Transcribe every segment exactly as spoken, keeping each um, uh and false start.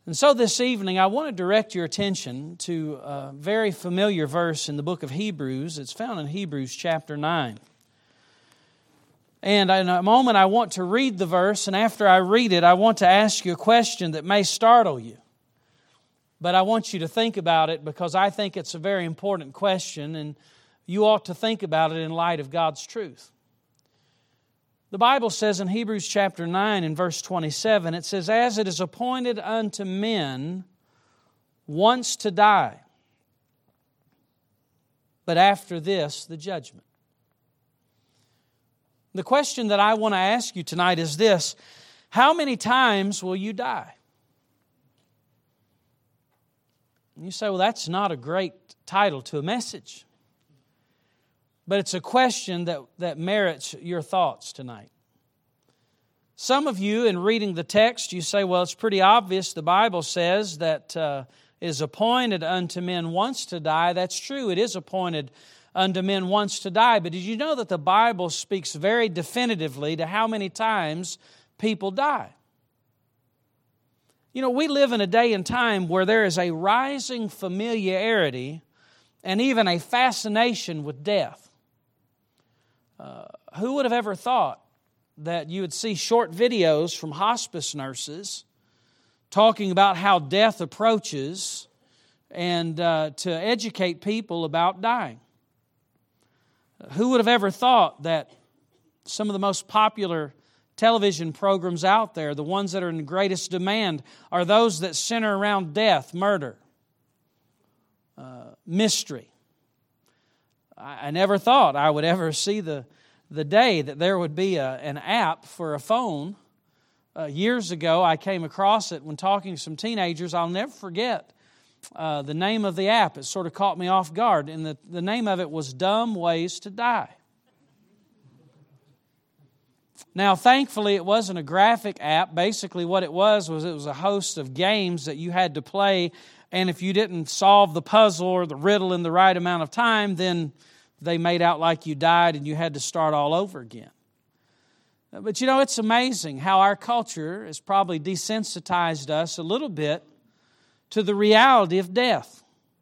And so this evening, I want to direct your attention to a very familiar verse in the book of Hebrews. It's found in Hebrews chapter nine. And in a moment, I want to read the verse, and after I read it, I want to ask you a question that may startle you. But I want you to think about it because I think it's a very important question, and you ought to think about it in light of God's truth. The Bible says in Hebrews chapter nine and verse twenty-seven, it says, "As it is appointed unto men once to die, but after this the judgment." The question that I want to ask you tonight is this: how many times will you die? And you say, well, that's not a great title to a message. But it's a question that, that merits your thoughts tonight. Some of you, in reading the text, you say, well, it's pretty obvious. The Bible says that uh, it is appointed unto men once to die. That's true. It is appointed unto men once to die. But did you know that the Bible speaks very definitively to how many times people die? You know, we live in a day and time where there is a rising familiarity and even a fascination with death. Uh, who would have ever thought that you would see short videos from hospice nurses talking about how death approaches and uh, to educate people about dying? Who would have ever thought that some of the most popular television programs out there, the ones that are in the greatest demand, are those that center around death, murder, uh, mystery? I never thought I would ever see the, the day that there would be a, an app for a phone. Uh, years ago, I came across it when talking to some teenagers. I'll never forget uh, the name of the app. It sort of caught me off guard. And the, the name of it was Dumb Ways to Die. Now, thankfully, it wasn't a graphic app. Basically, what it was was it was a host of games that you had to play. And if you didn't solve the puzzle or the riddle in the right amount of time, then they made out like you died and you had to start all over again. But you know, it's amazing how our culture has probably desensitized us a little bit to the reality of death.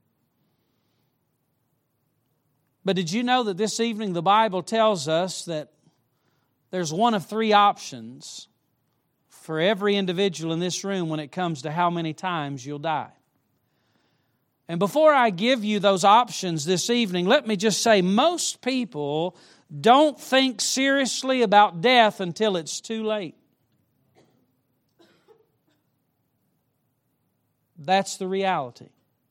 But did you know that this evening the Bible tells us that there's one of three options for every individual in this room when it comes to how many times you'll die? And before I give you those options this evening, let me just say most people don't think seriously about death until it's too late. That's the reality.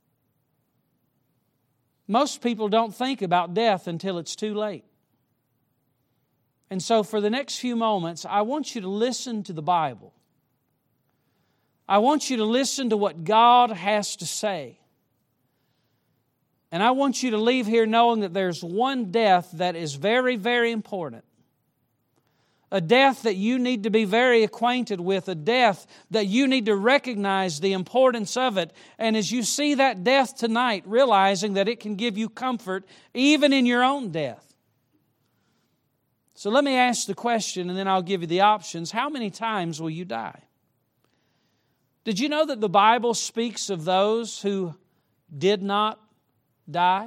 Most people don't think about death until it's too late. And so for the next few moments, I want you to listen to the Bible. I want you to listen to what God has to say. And I want you to leave here knowing that there's one death that is very, very important. A death that you need to be very acquainted with. A death that you need to recognize the importance of it. And as you see that death tonight, realizing that it can give you comfort even in your own death. So let me ask the question and then I'll give you the options. How many times will you die? Did you know that the Bible speaks of those who did not die?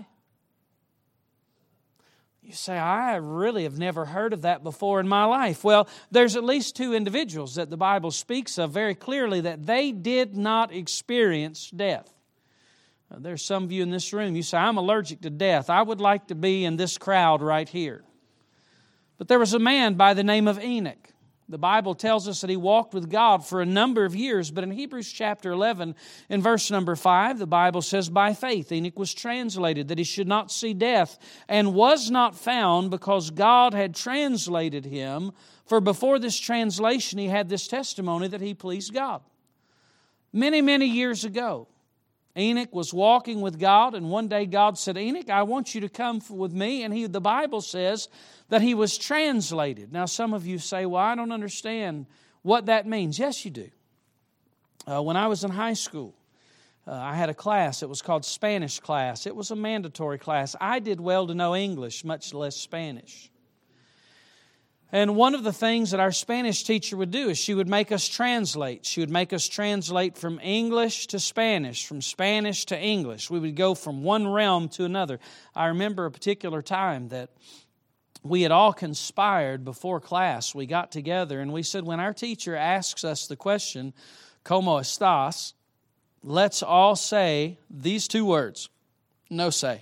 You say, I really have never heard of that before in my life. Well, there's at least two individuals that the Bible speaks of very clearly that they did not experience death. Now, there's some of you in this room, you say, I'm allergic to death. I would like to be in this crowd right here. But there was a man by the name of Enoch. The Bible tells us that he walked with God for a number of years, but in Hebrews chapter eleven, in verse number five, the Bible says, by faith Enoch was translated, that he should not see death, and was not found because God had translated him. For before this translation, he had this testimony that he pleased God. Many, many years ago, Enoch was walking with God, and one day God said, Enoch, I want you to come with me. And he, the Bible says that he was translated. Now, some of you say, well, I don't understand what that means. Yes, you do. Uh, when I was in high school, uh, I had a class. It was called Spanish class. It was a mandatory class. I did well to know English, much less Spanish. And one of the things that our Spanish teacher would do is she would make us translate. She would make us translate from English to Spanish, from Spanish to English. We would go from one realm to another. I remember a particular time that we had all conspired before class. We got together and we said, when our teacher asks us the question, ¿Cómo estás?, let's all say these two words, no sé.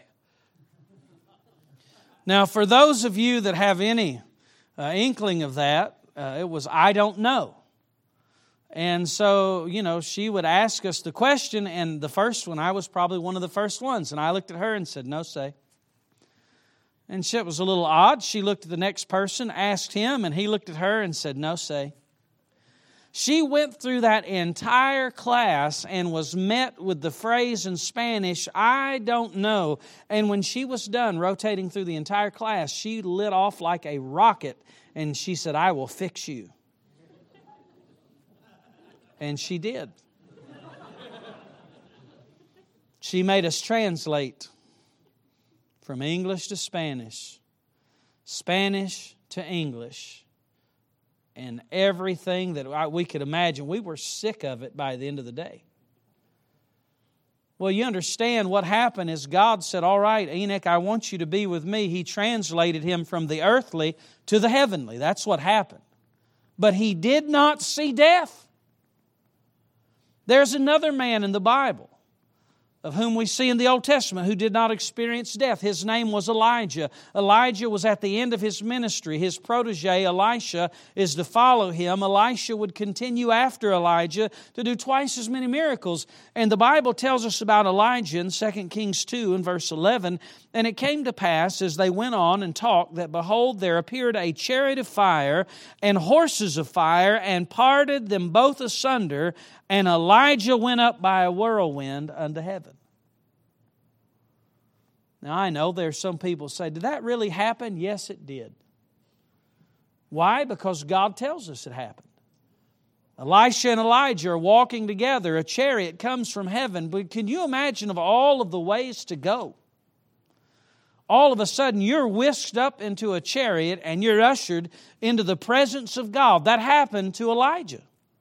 Now, for those of you that have any Uh, inkling of that, uh, it was, I don't know. And so, you know, she would ask us the question, and the first one, I was probably one of the first ones, and I looked at her and said, no say. And shit was a little odd. She looked at the next person, asked him, and he looked at her and said, no say. She went through that entire class and was met with the phrase in Spanish, I don't know. And when she was done rotating through the entire class, she lit off like a rocket and she said, I will fix you. And she did. She made us translate from English to Spanish, Spanish to English. And everything that we could imagine, we were sick of it by the end of the day. Well, you understand what happened is God said, all right, Enoch, I want you to be with me. He translated him from the earthly to the heavenly. That's what happened. But he did not see death. There's another man in the Bible of whom we see in the Old Testament who did not experience death. His name was Elijah. Elijah was at the end of his ministry. His protege, Elisha, is to follow him. Elisha would continue after Elijah to do twice as many miracles. And the Bible tells us about Elijah in Second Kings two and verse eleven. And it came to pass as they went on and talked that, behold, there appeared a chariot of fire and horses of fire and parted them both asunder. And Elijah went up by a whirlwind unto heaven. Now, I know there's some people say, did that really happen? Yes, it did. Why? Because God tells us it happened. Elisha and Elijah are walking together. A chariot comes from heaven. But can you imagine of all of the ways to go? All of a sudden, you're whisked up into a chariot and you're ushered into the presence of God. That happened to Elijah.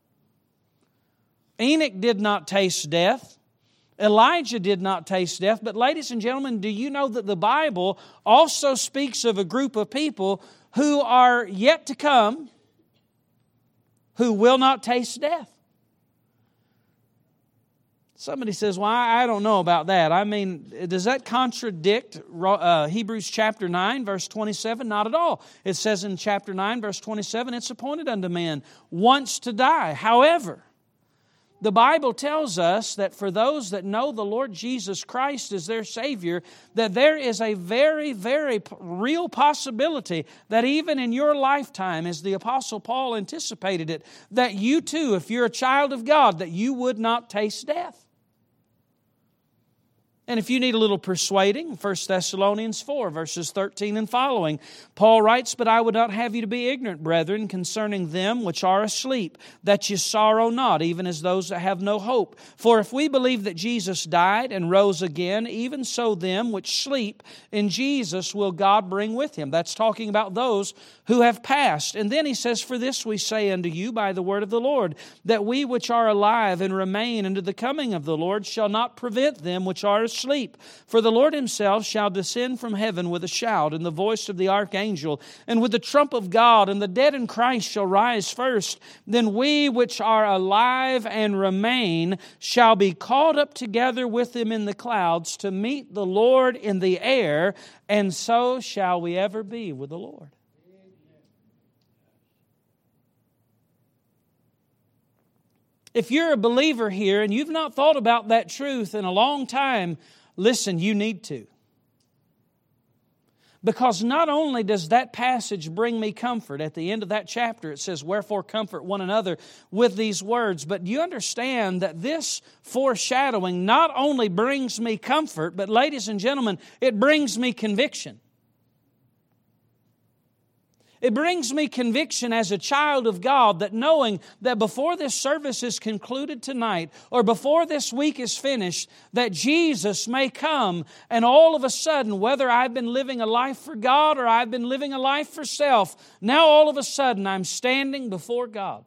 Enoch did not taste death. Elijah did not taste death. But ladies and gentlemen, do you know that the Bible also speaks of a group of people who are yet to come who will not taste death? Somebody says, well, I don't know about that. I mean, does that contradict uh, Hebrews chapter nine, verse twenty-seven? Not at all. It says in chapter nine, verse twenty-seven, it's appointed unto man once to die. However, the Bible tells us that for those that know the Lord Jesus Christ as their Savior, that there is a very, very real possibility that even in your lifetime, as the Apostle Paul anticipated it, that you too, if you're a child of God, that you would not taste death. And if you need a little persuading, First Thessalonians four, verses thirteen and following, Paul writes, but I would not have you to be ignorant, brethren, concerning them which are asleep, that ye sorrow not, even as those that have no hope. For if we believe that Jesus died and rose again, even so them which sleep in Jesus will God bring with Him. That's talking about those who have passed. And then he says, for this we say unto you by the word of the Lord, that we which are alive and remain unto the coming of the Lord shall not prevent them which are asleep. For the Lord Himself shall descend from heaven with a shout, and the voice of the archangel, and with the trump of God, and the dead in Christ shall rise first. Then we which are alive and remain shall be caught up together with them in the clouds to meet the Lord in the air, and so shall we ever be with the Lord. If you're a believer here and you've not thought about that truth in a long time, listen, you need to. Because not only does that passage bring me comfort, at the end of that chapter it says, wherefore comfort one another with these words, but you understand that this foreshadowing not only brings me comfort, but ladies and gentlemen, it brings me conviction. It brings me conviction as a child of God that knowing that before this service is concluded tonight or before this week is finished, that Jesus may come and all of a sudden, whether I've been living a life for God or I've been living a life for self, now all of a sudden I'm standing before God.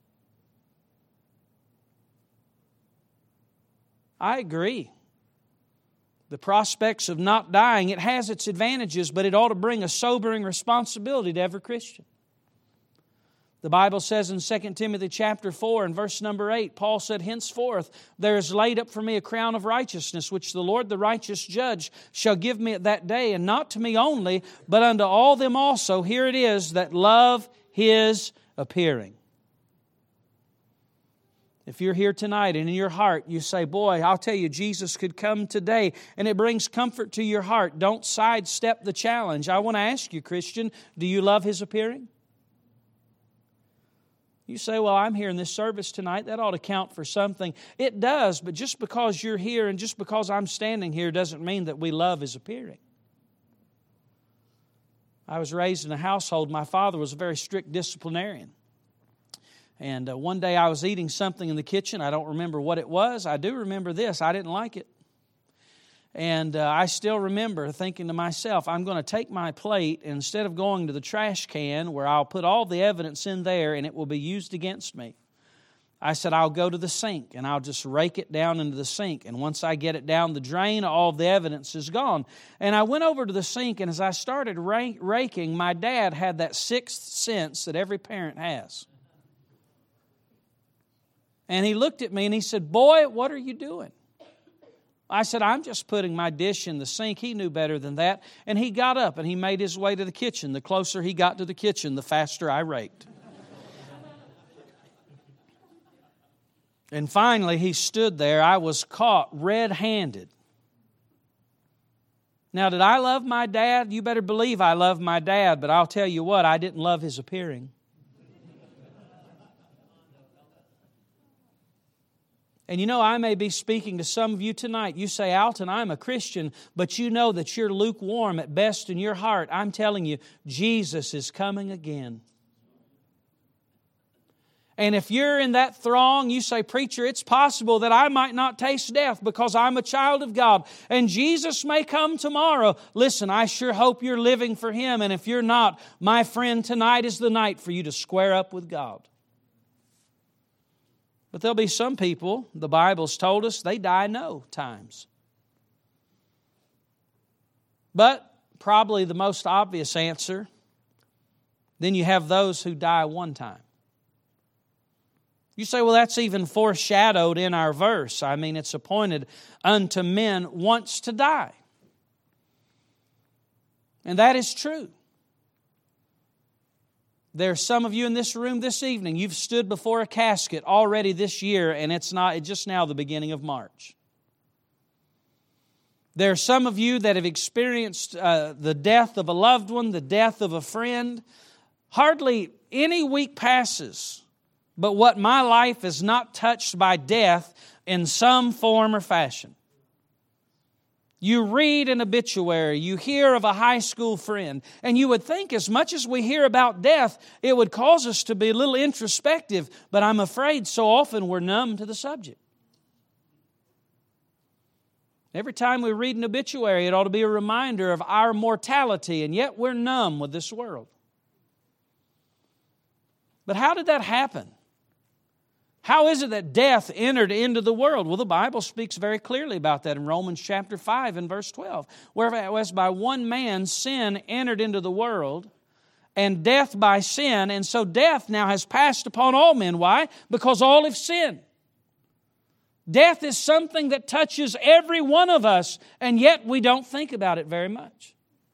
I agree. The prospects of not dying, it has its advantages, but it ought to bring a sobering responsibility to every Christian. The Bible says in Second Timothy chapter four and verse number eight, Paul said, "Henceforth there is laid up for me a crown of righteousness, which the Lord the righteous judge shall give me at that day, and not to me only, but unto all them also," here it is, "that love His appearing." If you're here tonight and in your heart you say, "Boy, I'll tell you, Jesus could come today," and it brings comfort to your heart, don't sidestep the challenge. I want to ask you, Christian, do you love His appearing? You say, "Well, I'm here in this service tonight. That ought to count for something." It does, but just because you're here and just because I'm standing here doesn't mean that we love His appearing. I was raised in a household, my father was a very strict disciplinarian. And uh, one day I was eating something in the kitchen. I don't remember what it was. I do remember this. I didn't like it. And uh, I still remember thinking to myself, I'm going to take my plate, and instead of going to the trash can where I'll put all the evidence in there and it will be used against me, I said, I'll go to the sink and I'll just rake it down into the sink. And once I get it down the drain, all the evidence is gone. And I went over to the sink, and as I started raking, my dad had that sixth sense that every parent has. And he looked at me and he said, "Boy, what are you doing?" I said, "I'm just putting my dish in the sink." He knew better than that. And he got up and he made his way to the kitchen. The closer he got to the kitchen, the faster I raked. And finally, he stood there. I was caught red-handed. Now, did I love my dad? You better believe I love my dad, but I'll tell you what, I didn't love his appearing. And you know, I may be speaking to some of you tonight. You say, "Alton, I'm a Christian," but you know that you're lukewarm at best in your heart. I'm telling you, Jesus is coming again. And if you're in that throng, you say, "Preacher, it's possible that I might not taste death because I'm a child of God, and Jesus may come tomorrow." Listen, I sure hope you're living for Him. And if you're not, my friend, tonight is the night for you to square up with God. But there'll be some people, the Bible's told us, they die no times. But probably the most obvious answer, then you have those who die one time. You say, "Well, that's even foreshadowed in our verse. I mean, it's appointed unto men once to die." And that is true. There are some of you in this room this evening, you've stood before a casket already this year, and it's not it's just now the beginning of March. There are some of you that have experienced uh, the death of a loved one, the death of a friend. Hardly any week passes, but what my life is not touched by death in some form or fashion. You read an obituary, you hear of a high school friend, and you would think as much as we hear about death, it would cause us to be a little introspective, but I'm afraid so often we're numb to the subject. Every time we read an obituary, it ought to be a reminder of our mortality, and yet we're numb with this world. But how did that happen? How is it that death entered into the world? Well, the Bible speaks very clearly about that in Romans chapter five and verse twelve. Whereas by one man sin entered into the world, and death by sin, and so death now has passed upon all men. Why? Because all have sinned. Death is something that touches every one of us, and yet we don't think about it very much.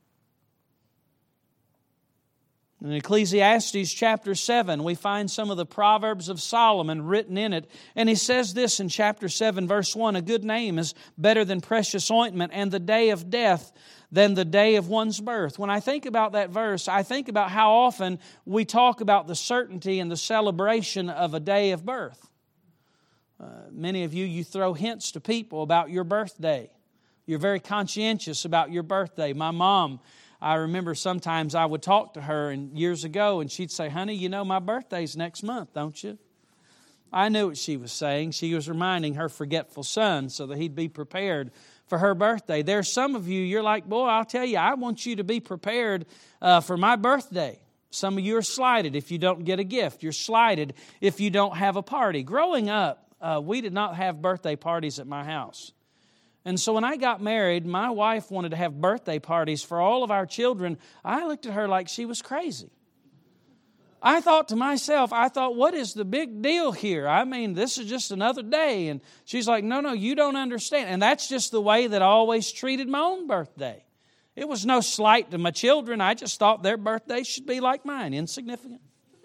In Ecclesiastes chapter seven, we find some of the Proverbs of Solomon written in it. And he says this in chapter seven, verse one, "A good name is better than precious ointment, and the day of death than the day of one's birth." When I think about that verse, I think about how often we talk about the certainty and the celebration of a day of birth. Uh, many of you, you throw hints to people about your birthday. You're very conscientious about your birthday. My mom, I remember sometimes I would talk to her and years ago, and she'd say, honey, you know my birthday's next month, don't you? I knew what she was saying. She was reminding her forgetful son so that he'd be prepared for her birthday. There's some of you, you're like, boy, I'll tell you, I want you to be prepared uh, for my birthday. Some of you are slighted if you don't get a gift. You're slighted if you don't have a party. Growing up, uh, we did not have birthday parties at my house. And so when I got married, my wife wanted to have birthday parties for all of our children. I looked at her like she was crazy. I thought to myself, I thought, what is the big deal here? I mean, this is just another day. And she's like, no, no, you don't understand. And that's just the way that I always treated my own birthday. It was no slight to my children. I just thought their birthday should be like mine, insignificant.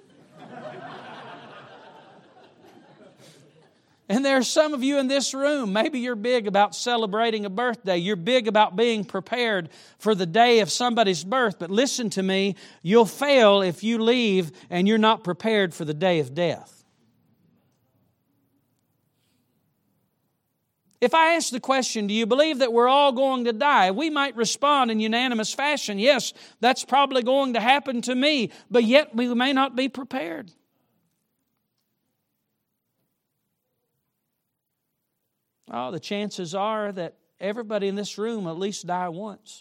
And there are some of you in this room, maybe you're big about celebrating a birthday. You're big about being prepared for the day of somebody's birth. But listen to me, you'll fail if you leave and you're not prepared for the day of death. If I ask the question, do you believe that we're all going to die? We might respond in unanimous fashion, yes, that's probably going to happen to me, but yet we may not be prepared. Oh, the chances are that everybody in this room will at least die once.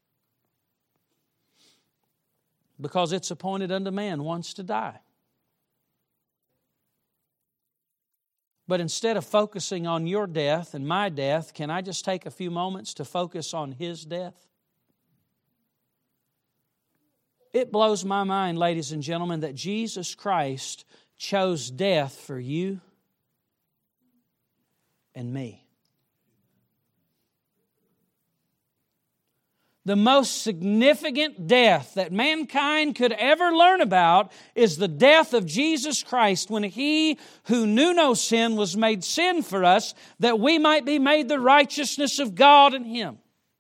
Because it's appointed unto man once to die. But instead of focusing on your death and my death, can I just take a few moments to focus on His death? It blows my mind, ladies and gentlemen, that Jesus Christ chose death for you and me. The most significant death that mankind could ever learn about is the death of Jesus Christ when He who knew no sin was made sin for us that we might be made the righteousness of God in Him.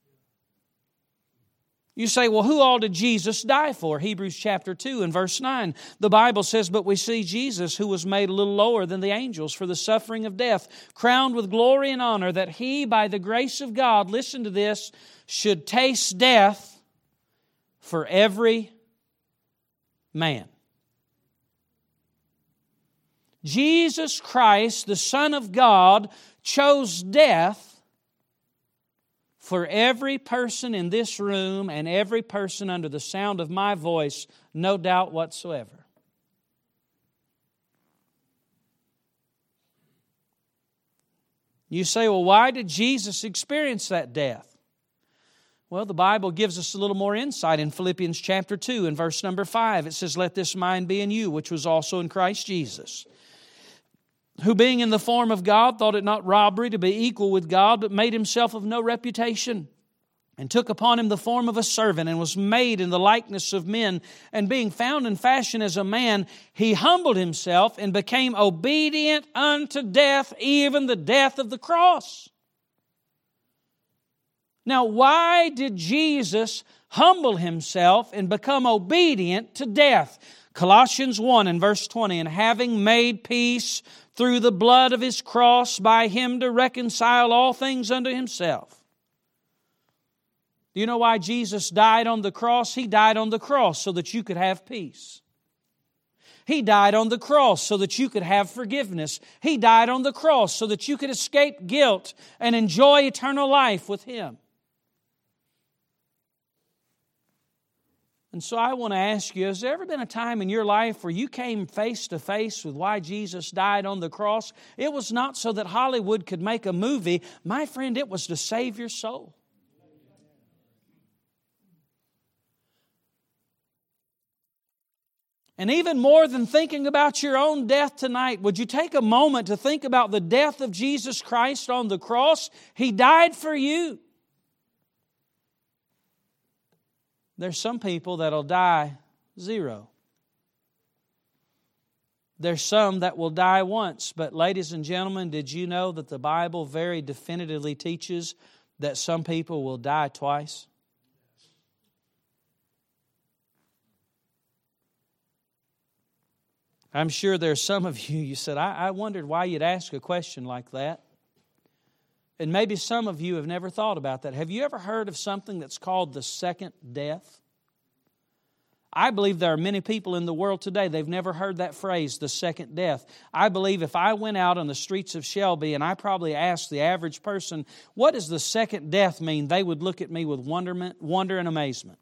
You say, well, who all did Jesus die for? Hebrews chapter two and verse nine. The Bible says, but we see Jesus, who was made a little lower than the angels for the suffering of death, crowned with glory and honor, that He, by the grace of God, listen to this, should taste death for every man. Jesus Christ, the Son of God, chose death for every person in this room and every person under the sound of my voice, no doubt whatsoever. You say, well, why did Jesus experience that death? Well, the Bible gives us a little more insight in Philippians chapter two and verse number five. It says, let this mind be in you, which was also in Christ Jesus, who being in the form of God thought it not robbery to be equal with God, but made Himself of no reputation, and took upon Him the form of a servant, and was made in the likeness of men. And being found in fashion as a man, He humbled Himself and became obedient unto death, even the death of the cross. Now, why did Jesus humble Himself and become obedient to death? Colossians one and verse twenty, and having made peace through the blood of His cross, by Him to reconcile all things unto Himself. Do you know why Jesus died on the cross? He died on the cross so that you could have peace. He died on the cross so that you could have forgiveness. He died on the cross so that you could escape guilt and enjoy eternal life with Him. And so I want to ask you, has there ever been a time in your life where you came face to face with why Jesus died on the cross? It was not so that Hollywood could make a movie. My friend, it was to save your soul. And even more than thinking about your own death tonight, would you take a moment to think about the death of Jesus Christ on the cross? He died for you. There's some people that'll die zero. There's some that will die once. But ladies and gentlemen, did you know that the Bible very definitively teaches that some people will die twice? I'm sure there's some of you, you said, I, I wondered why you'd ask a question like that. And maybe some of you have never thought about that. Have you ever heard of something that's called the second death? I believe there are many people in the world today, they've never heard that phrase, the second death. I believe if I went out on the streets of Shelby and I probably asked the average person, what does the second death mean? They would look at me with wonderment, wonder and amazement.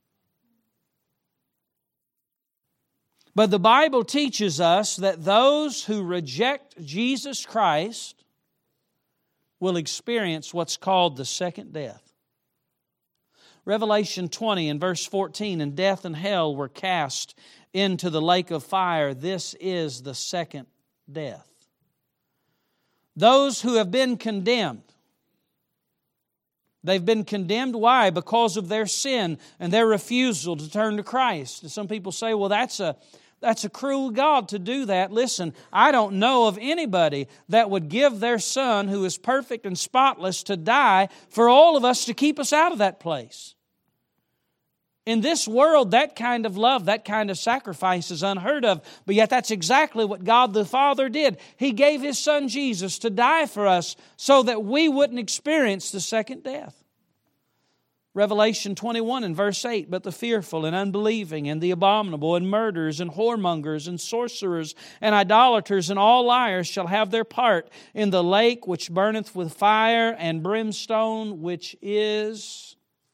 But the Bible teaches us that those who reject Jesus Christ will experience what's called the second death. Revelation twenty and verse fourteen, and death and hell were cast into the lake of fire. This is the second death. Those who have been condemned, they've been condemned. Why? Because of their sin and their refusal to turn to Christ. And some people say, well, that's a That's a cruel God to do that. Listen, I don't know of anybody that would give their Son, who is perfect and spotless, to die for all of us to keep us out of that place. In this world, that kind of love, that kind of sacrifice is unheard of. But yet that's exactly what God the Father did. He gave His Son Jesus to die for us so that we wouldn't experience the second death. Revelation twenty-one and verse eight, but the fearful and unbelieving and the abominable and murderers and whoremongers and sorcerers and idolaters and all liars shall have their part in the lake which burneth with fire and brimstone, which is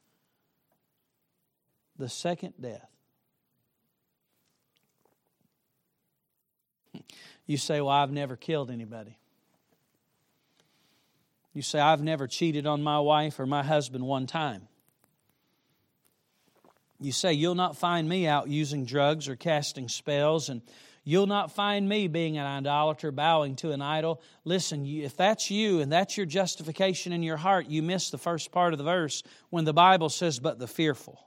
the second death. You say, well, I've never killed anybody. You say, I've never cheated on my wife or my husband one time. You say, you'll not find me out using drugs or casting spells, and you'll not find me being an idolater, bowing to an idol. Listen, if that's you and that's your justification in your heart, you miss the first part of the verse when the Bible says, but the fearful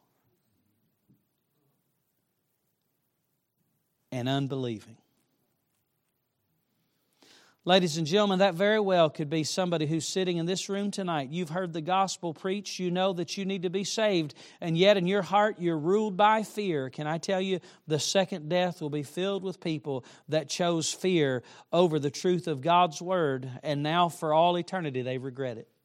and unbelieving. Ladies and gentlemen, that very well could be somebody who's sitting in this room tonight. You've heard the gospel preached. You know that you need to be saved. And yet in your heart, you're ruled by fear. Can I tell you, the second death will be filled with people that chose fear over the truth of God's Word. And now for all eternity, they regret it.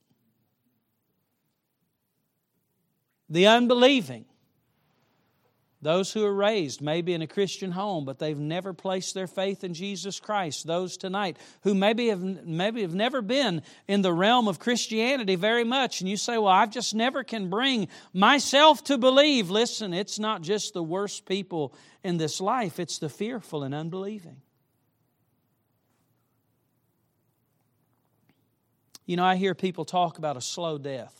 The unbelieving. Those who are raised maybe in a Christian home, but they've never placed their faith in Jesus Christ. Those tonight who maybe have maybe have never been in the realm of Christianity very much. And you say, well, I just never can bring myself to believe. Listen, it's not just the worst people in this life. It's the fearful and unbelieving. You know, I hear people talk about a slow death.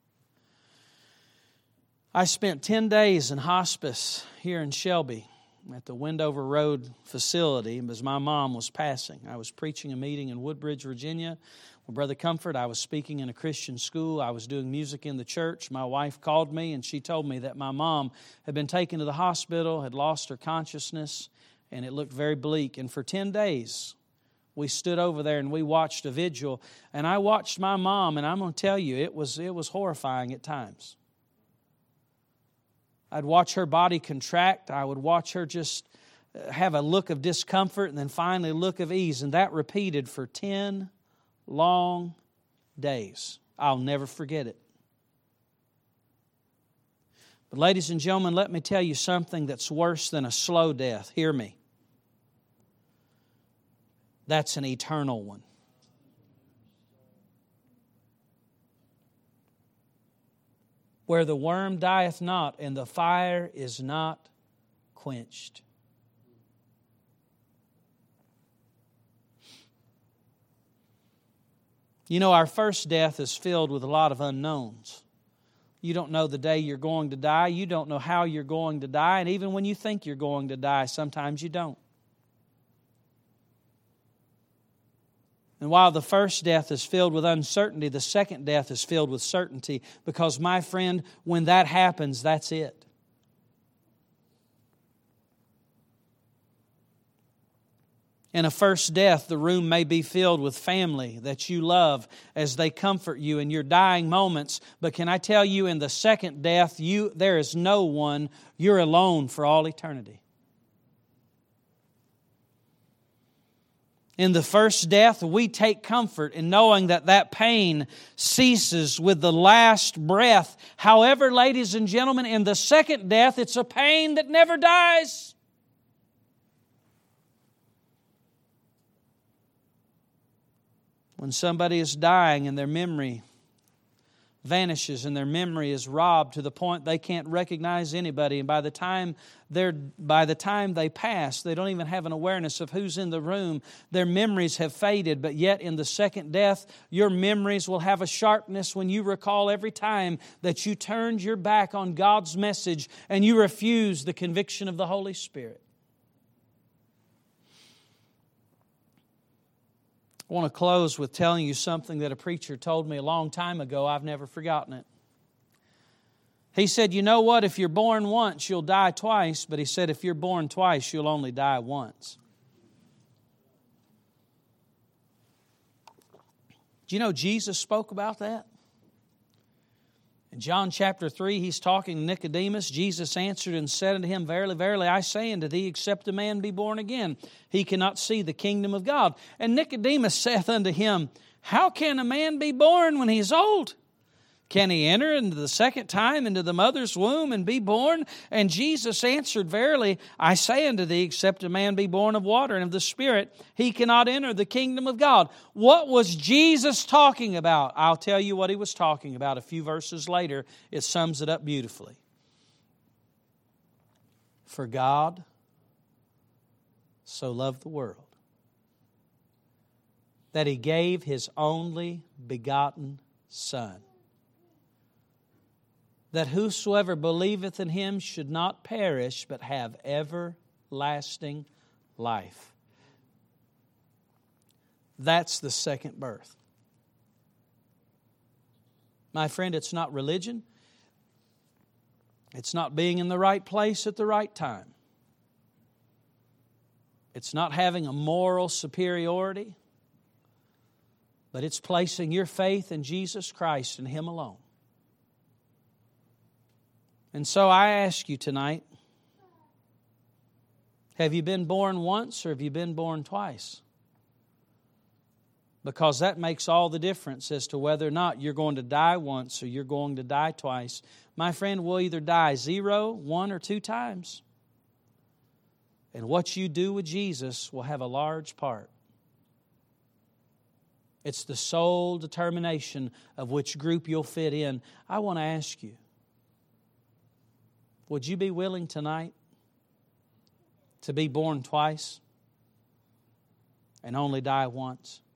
I spent ten days in hospice here in Shelby at the Wendover Road facility as my mom was passing. I was preaching a meeting in Woodbridge, Virginia. With Brother Comfort, I was speaking in a Christian school. I was doing music in the church. My wife called me and she told me that my mom had been taken to the hospital, had lost her consciousness, and it looked very bleak. And for ten days, we stood over there and we watched a vigil. And I watched my mom, and I'm going to tell you, it was it was horrifying at times. I'd watch her body contract. I would watch her just have a look of discomfort and then finally a look of ease. And that repeated for ten long days. I'll never forget it. But ladies and gentlemen, let me tell you something that's worse than a slow death. Hear me. That's an eternal one. Where the worm dieth not and the fire is not quenched. You know, our first death is filled with a lot of unknowns. You don't know the day you're going to die. You don't know how you're going to die. And even when you think you're going to die, sometimes you don't. And while the first death is filled with uncertainty, the second death is filled with certainty. Because, my friend, when that happens, that's it. In a first death, the room may be filled with family that you love as they comfort you in your dying moments. But can I tell you, in the second death, you there is no one. You're alone for all eternity. In the first death, we take comfort in knowing that that pain ceases with the last breath. However, ladies and gentlemen, in the second death, it's a pain that never dies. When somebody is dying and their memory vanishes and their memory is robbed to the point they can't recognize anybody, and by the time they're by the time they pass, they don't even have an awareness of who's in the room. Their memories have faded, but yet in the second death, your memories will have a sharpness when you recall every time that you turned your back on God's message and you refused the conviction of the Holy Spirit. I want to close with telling you something that a preacher told me a long time ago. I've never forgotten it. He said, you know what? If you're born once, you'll die twice. But he said, if you're born twice, you'll only die once. Do you know Jesus spoke about that? In John chapter three, He's talking to Nicodemus. Jesus answered and said unto him, verily, verily, I say unto thee, except a man be born again, he cannot see the kingdom of God. And Nicodemus saith unto him, how can a man be born when he is old? Can he enter into the second time into the mother's womb and be born? And Jesus answered, verily, I say unto thee, except a man be born of water and of the Spirit, he cannot enter the kingdom of God. What was Jesus talking about? I'll tell you what He was talking about. A few verses later, it sums it up beautifully. For God so loved the world that He gave His only begotten Son, that whosoever believeth in Him should not perish, but have everlasting life. That's the second birth. My friend, it's not religion. It's not being in the right place at the right time. It's not having a moral superiority, but it's placing your faith in Jesus Christ and Him alone. And so I ask you tonight, have you been born once or have you been born twice? Because that makes all the difference as to whether or not you're going to die once or you're going to die twice. My friend, we'll either die zero, one, or two times. And what you do with Jesus will have a large part. It's the sole determination of which group you'll fit in. I want to ask you, would you be willing tonight to be born twice and only die once?